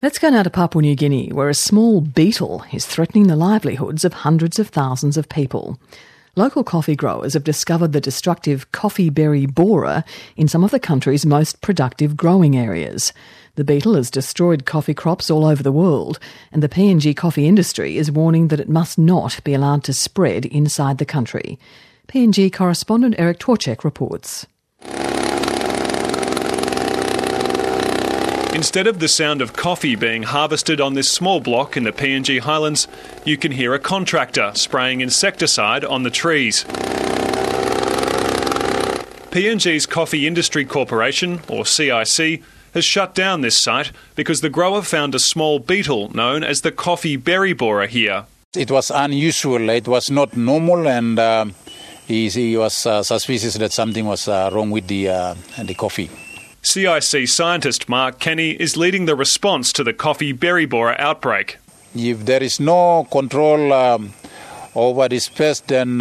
Let's go now to Papua New Guinea, where a small beetle is threatening the livelihoods of hundreds of thousands of people. Local coffee growers have discovered the destructive coffee berry borer in some of the country's most productive growing areas. The beetle has destroyed coffee crops all over the world, and the PNG coffee industry is warning that it must not be allowed to spread inside the country. PNG correspondent Eric Tworcek reports. Instead of the sound of coffee being harvested on this small block in the PNG Highlands, you can hear a contractor spraying insecticide on the trees. PNG's Coffee Industry Corporation, or CIC, has shut down this site because the grower found a small beetle known as the coffee berry borer here. It was unusual, it was not normal, and he was suspicious that something was wrong with the coffee. CIC scientist Mark Kenny is leading the response to the coffee berry borer outbreak. If there is no control over this pest, then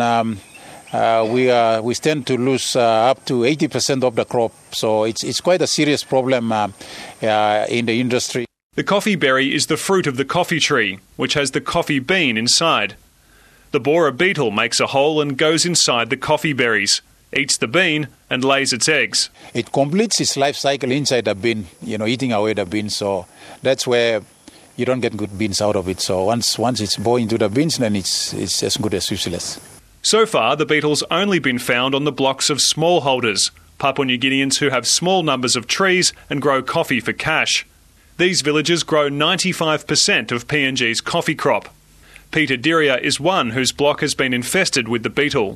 we stand to lose up to 80% of the crop. So it's quite a serious problem in the industry. The coffee berry is the fruit of the coffee tree, which has the coffee bean inside. The borer beetle makes a hole and goes inside the coffee berries, eats the bean and lays its eggs. It completes its life cycle inside the bean, eating away the bean. So that's where you don't get good beans out of it. So once it's born into the beans, then it's as good as useless. So far, the beetle's only been found on the blocks of smallholders, Papua New Guineans who have small numbers of trees and grow coffee for cash. These villages grow 95% of PNG's coffee crop. Peter Diria is one whose block has been infested with the beetle.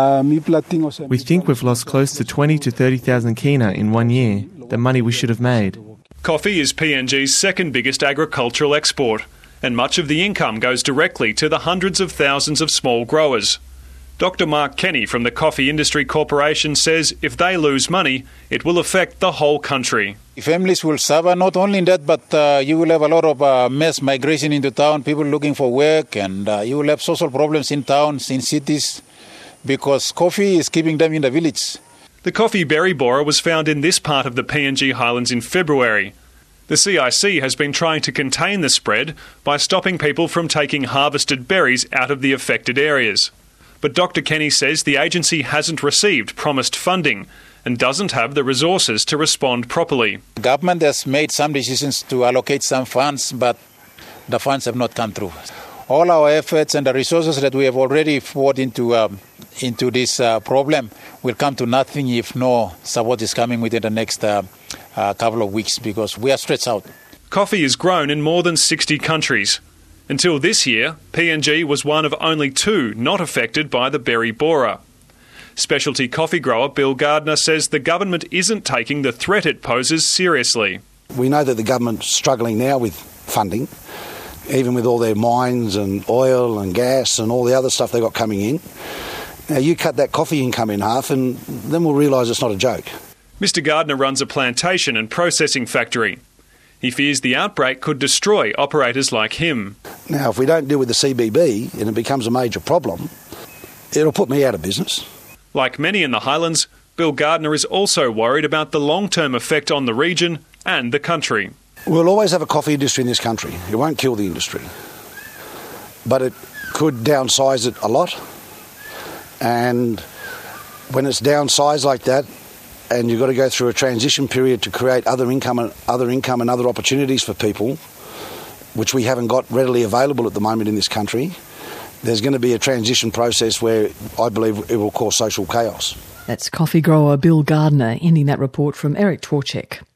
We think we've lost close to 20 to 30,000 kina in 1 year, the money we should have made. Coffee is PNG's second biggest agricultural export, and much of the income goes directly to the hundreds of thousands of small growers. Dr. Mark Kenny from the Coffee Industry Corporation says if they lose money, it will affect the whole country. Families will suffer, not only in that, but you will have a lot of mass migration into town, people looking for work, and you will have social problems in towns, in cities, because coffee is keeping them in the village. The coffee berry borer was found in this part of the PNG Highlands in February. The CIC has been trying to contain the spread by stopping people from taking harvested berries out of the affected areas. But Dr. Kenny says the agency hasn't received promised funding and doesn't have the resources to respond properly. The government has made some decisions to allocate some funds, but the funds have not come through. All our efforts and the resources that we have already poured into this problem will come to nothing if no support is coming within the next couple of weeks, because we are stretched out. Coffee is grown in more than 60 countries. Until this year, PNG was one of only 2 not affected by the berry borer. Specialty coffee grower Bill Gardner says the government isn't taking the threat it poses seriously. We know that the government's struggling now with funding, even with all their mines and oil and gas and all the other stuff they've got coming in. Now you cut that coffee income in half and then we'll realise it's not a joke. Mr. Gardner runs a plantation and processing factory. He fears the outbreak could destroy operators like him. Now, if we don't deal with the CBB and it becomes a major problem, it'll put me out of business. Like many in the Highlands, Bill Gardner is also worried about the long-term effect on the region and the country. We'll always have a coffee industry in this country. It won't kill the industry. But it could downsize it a lot. And when it's downsized like that, and you've got to go through a transition period to create other income and other opportunities for people, which we haven't got readily available at the moment in this country, there's going to be a transition process where I believe it will cause social chaos. That's coffee grower Bill Gardner ending that report from Eric Tworcek.